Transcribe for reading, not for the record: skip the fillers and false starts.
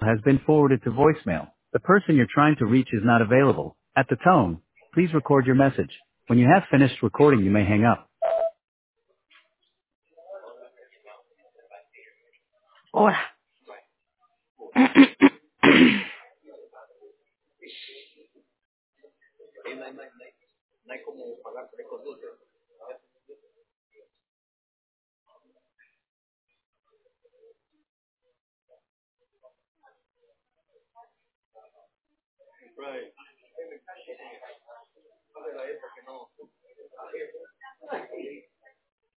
has been forwarded to voicemail. The person you're trying to reach is not available. At the tone, please record your message. When you have finished recording, you may hang up. Hola.